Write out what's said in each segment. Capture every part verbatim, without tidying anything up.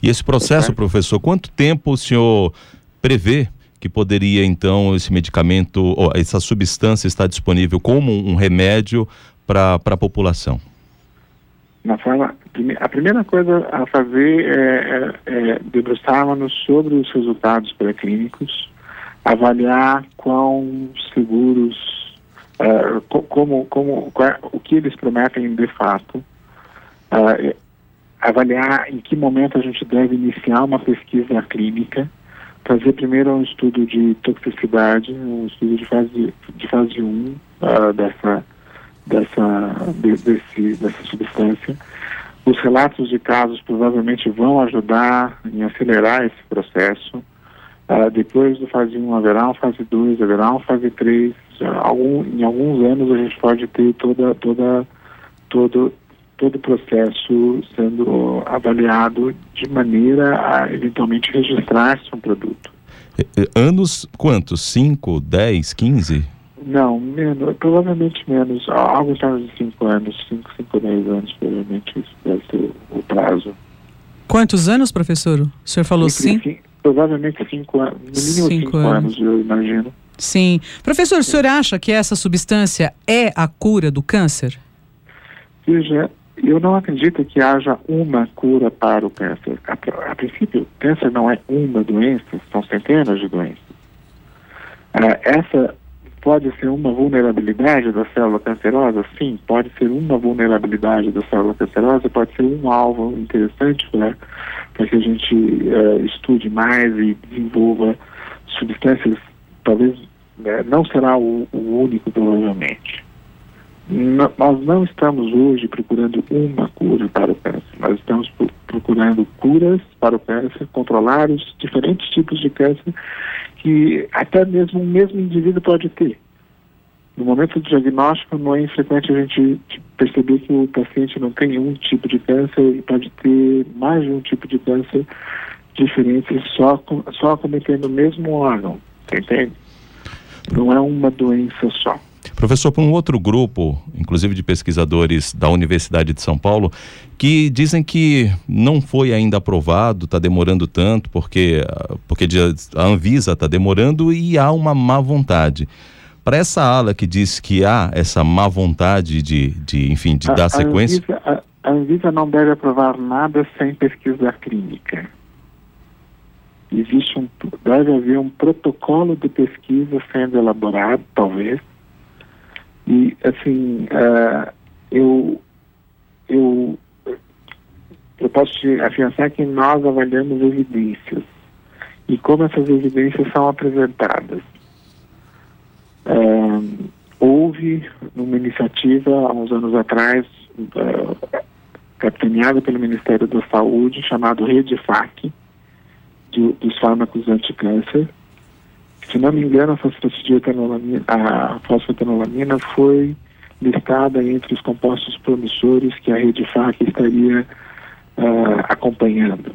E esse processo, é. professor, quanto tempo o senhor prevê que poderia, então, esse medicamento, ou essa substância estar disponível como um remédio para a população? Na forma, a primeira coisa a fazer é, é, é debruçarmos sobre os resultados pré-clínicos, avaliar quão seguros, uh, como, como, qual, o que eles prometem de fato, uh, avaliar em que momento a gente deve iniciar uma pesquisa clínica, fazer primeiro um estudo de toxicidade, um estudo de fase, de fase um uh, dessa, dessa, de, desse, dessa substância. Os relatos de casos provavelmente vão ajudar em acelerar esse processo. Uh, depois do fase um haverá uma fase dois, haverá uma fase três. Uh, algum, em alguns anos a gente pode ter toda, toda, todo, todo o processo sendo avaliado de maneira a eventualmente registrar-se um produto. Anos quantos? cinco, dez, quinze? Não, menos, provavelmente menos, algo em torno de cinco anos, cinco, cinco, dez anos, provavelmente isso deve ser o prazo. Quantos anos, professor? O senhor falou sim? Sim, provavelmente cinco anos, no mínimo cinco, cinco anos. anos, eu imagino. Sim. Professor, o senhor acha que essa substância é a cura do câncer? Veja, eu não acredito que haja uma cura para o câncer. A, a princípio, o câncer não é uma doença, são centenas de doenças. Uh, essa pode ser uma vulnerabilidade da célula cancerosa? Sim, pode ser uma vulnerabilidade da célula cancerosa, pode ser um alvo interessante para que a gente uh, estude mais e desenvolva substâncias, talvez uh, não será o, o único, provavelmente. N- nós não estamos hoje procurando uma cura para o câncer, nós estamos pro- procurando curas para o câncer, controlar os diferentes tipos de câncer que até mesmo o mesmo indivíduo pode ter. No momento do diagnóstico, não é infrequente a gente perceber que o paciente não tem um tipo de câncer e pode ter mais de um tipo de câncer diferente, só, com, só acometendo o mesmo órgão, você entende? Não é uma doença só. Professor, para um outro grupo, inclusive de pesquisadores da Universidade de São Paulo, que dizem que não foi ainda aprovado, está demorando tanto, porque, porque a Anvisa está demorando e há uma má vontade. Para essa ala que diz que há essa má vontade de, de enfim, de a, dar sequência... A Anvisa, a, a Anvisa não deve aprovar nada sem pesquisa clínica. Existe um, deve haver um protocolo de pesquisa sendo elaborado, talvez. E, assim, uh, eu, eu, eu posso te afiançar que nós avaliamos evidências e como essas evidências são apresentadas. Uh, houve uma iniciativa há uns anos atrás, uh, capitaneada pelo Ministério da Saúde, chamado Rede F A C, de, dos fármacos anticâncer. Se não me engano, a fosfatidiletanolamina, a fosfatidiletanolamina foi listada entre os compostos promissores que a Rede F A C estaria uh, acompanhando.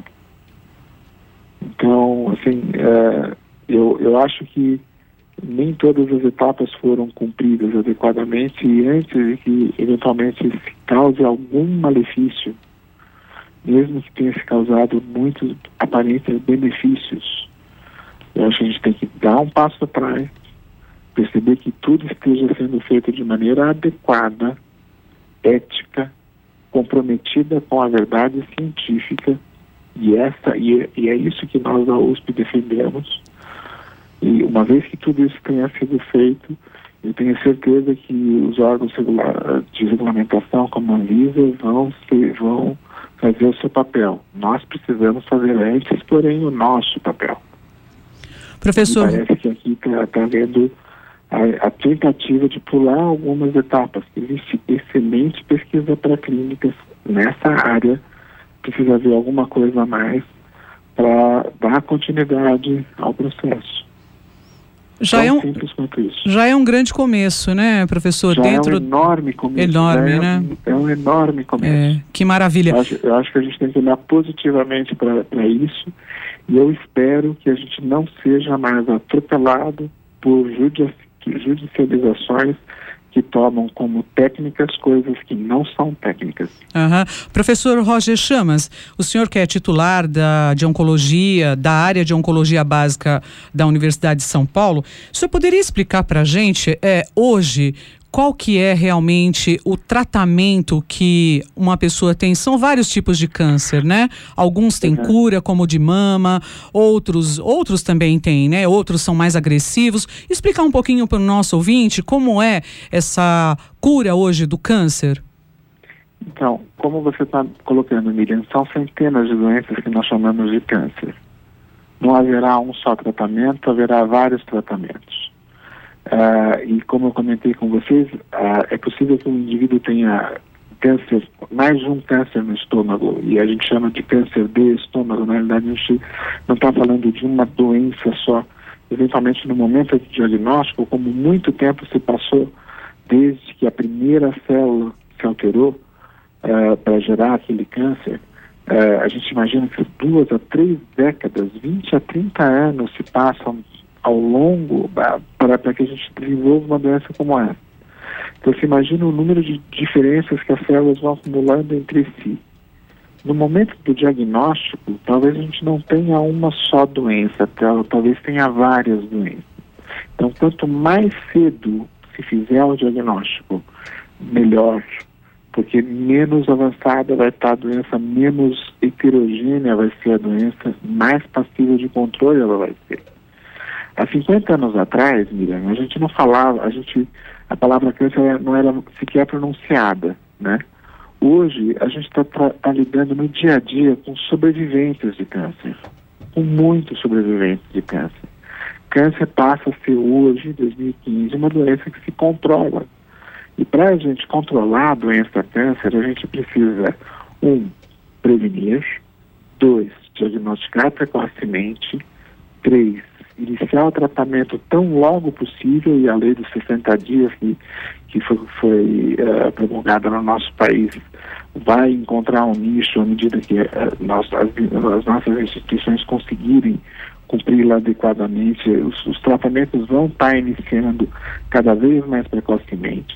Então, assim, uh, eu, eu acho que nem todas as etapas foram cumpridas adequadamente e antes de que eventualmente se cause algum malefício, mesmo que tenha se causado muitos aparentes benefícios, eu acho que a gente tem que dar um passo atrás, perceber que tudo esteja sendo feito de maneira adequada, ética, comprometida com a verdade científica, e, essa, e, e é isso que nós da U S P defendemos. E uma vez que tudo isso tenha sido feito, eu tenho certeza que os órgãos de regulamentação, como a Anvisa, vão, ser, vão fazer o seu papel. Nós precisamos fazer antes, porém, o nosso papel. Professor... Me parece que aqui está tá havendo a, a tentativa de pular algumas etapas. Existe excelente pesquisa para clínicas nessa área, precisa haver alguma coisa a mais para dar continuidade ao processo. Já é, um, já é um grande começo, né, professor? Já Dentro... é um enorme começo. Enorme, é, né? É um enorme começo. É, que maravilha. Eu acho, eu acho que a gente tem que olhar positivamente para isso e eu espero que a gente não seja mais atropelado por judici- judicializações que tomam como técnicas coisas que não são técnicas. Uhum. Professor Roger Chamas, o senhor que é titular da, de oncologia, da área de oncologia básica da Universidade de São Paulo, o senhor poderia explicar para a gente, é, hoje, qual que é realmente o tratamento que uma pessoa tem? São vários tipos de câncer, né? Alguns têm uhum. cura, como o de mama, outros, outros também têm, né? Outros são mais agressivos. Explicar um pouquinho para o nosso ouvinte como é essa cura hoje do câncer. Então, como você está colocando, Miriam, são centenas de doenças que nós chamamos de câncer. Não haverá um só tratamento, haverá vários tratamentos. Uh, e como eu comentei com vocês, uh, é possível que um indivíduo tenha câncer, mais de um câncer no estômago, e a gente chama de câncer de estômago. Na realidade, a gente não está falando de uma doença só. Eventualmente, no momento de diagnóstico, como muito tempo se passou desde que a primeira célula se alterou uh, para gerar aquele câncer, uh, a gente imagina que duas a três décadas, vinte a trinta anos se passam ao longo para, para que a gente desenvolva uma doença como essa. Então, você imagina o número de diferenças que as células vão acumulando entre si. No momento do diagnóstico, talvez a gente não tenha uma só doença, talvez tenha várias doenças. Então, quanto mais cedo se fizer o diagnóstico, melhor, porque menos avançada vai estar a doença, menos heterogênea vai ser a doença, mais passível de controle ela vai ser. Há cinquenta anos atrás, Miriam, a gente não falava, a gente, a palavra câncer não era sequer pronunciada, né? Hoje, a gente está tá lidando no dia a dia com sobreviventes de câncer, com muitos sobreviventes de câncer. Câncer passa a ser hoje, em dois mil e quinze, uma doença que se controla. E para a gente controlar a doença câncer, a gente precisa, um, prevenir, dois, diagnosticar precocemente, três, iniciar o tratamento tão logo possível, e a lei dos sessenta dias que, que foi, foi uh, promulgada no nosso país vai encontrar um nicho à medida que uh, nós, as, as nossas instituições conseguirem cumpri-la adequadamente. Os, os tratamentos vão estar iniciando cada vez mais precocemente.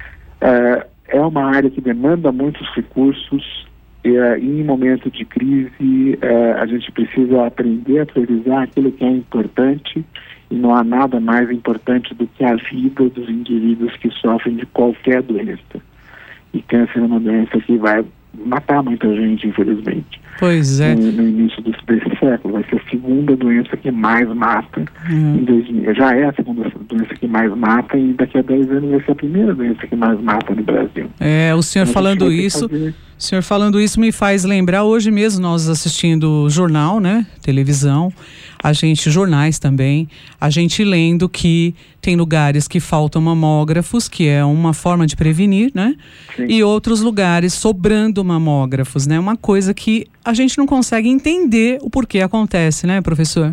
Uh, é uma área que demanda muitos recursos. Uh, em momento de crise, uh, a gente precisa aprender a priorizar aquilo que é importante, e não há nada mais importante do que a vida dos indivíduos que sofrem de qualquer doença. E câncer é uma doença que vai matar muita gente, infelizmente. Pois é. No, no início desse, desse século, vai ser a segunda doença que mais mata. Uhum. Em dois mil, já é a segunda doença que mais mata, e daqui a dez anos vai ser a primeira doença que mais mata no Brasil. É, o senhor falando isso... Fazer... O senhor falando isso me faz lembrar, hoje mesmo nós assistindo jornal, né, televisão, a gente, jornais também, a gente lendo que tem lugares que faltam mamógrafos, que é uma forma de prevenir, né, Sim. e outros lugares sobrando mamógrafos, né, uma coisa que a gente não consegue entender o porquê acontece, né, professor?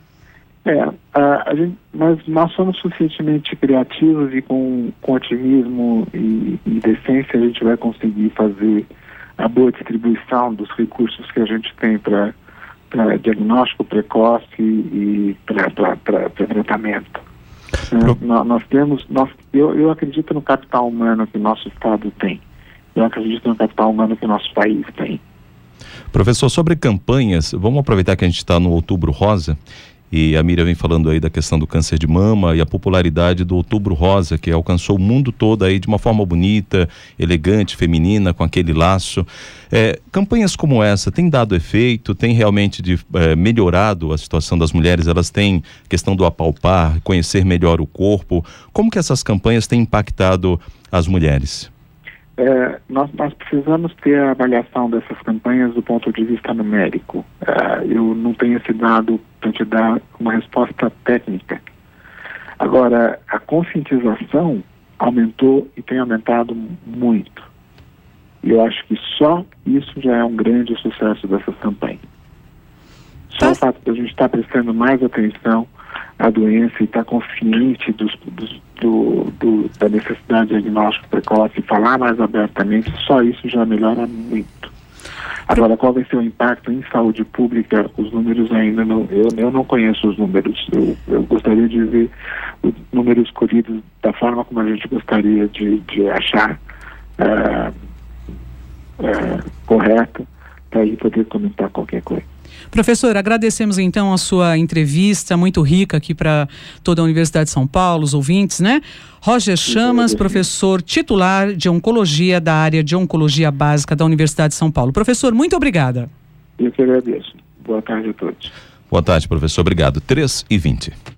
É, a, a gente, mas nós somos suficientemente criativos, e com, com otimismo e, e decência a gente vai conseguir fazer a boa distribuição dos recursos que a gente tem para diagnóstico precoce e para tratamento. É, nós, nós temos, nós, eu, eu acredito no capital humano que nosso Estado tem. Eu acredito no capital humano que nosso país tem. Professor, sobre campanhas, vamos aproveitar que a gente está no Outubro Rosa, e a Miriam vem falando aí da questão do câncer de mama e a popularidade do Outubro Rosa, que alcançou o mundo todo aí de uma forma bonita, elegante, feminina, com aquele laço. É, campanhas como essa têm dado efeito, têm realmente de, é, melhorado a situação das mulheres? Elas têm questão do apalpar, conhecer melhor o corpo. Como que essas campanhas têm impactado as mulheres? É, nós, nós precisamos ter a avaliação dessas campanhas do ponto de vista numérico. É, eu não tenho esse dado para te dar uma resposta técnica. Agora, a conscientização aumentou e tem aumentado muito. E eu acho que só isso já é um grande sucesso dessas campanhas. Só o fato de a gente estar prestando mais atenção à doença e estar consciente dos, dos, do, do, da necessidade de diagnóstico precoce e falar mais abertamente, só isso já melhora muito. Agora, qual vai ser o impacto em saúde pública? Os números ainda não... Eu, eu não conheço os números. Eu, eu gostaria de ver os números colhidos da forma como a gente gostaria de, de achar uh, uh, correto, para aí poder comentar qualquer coisa. Professor, agradecemos então a sua entrevista, muito rica aqui para toda a Universidade de São Paulo, os ouvintes, né? Roger Chamas, professor titular de Oncologia da área de Oncologia Básica da Universidade de São Paulo. Professor, muito obrigada. Eu que agradeço. Boa tarde a todos. Boa tarde, professor. Obrigado. três e vinte.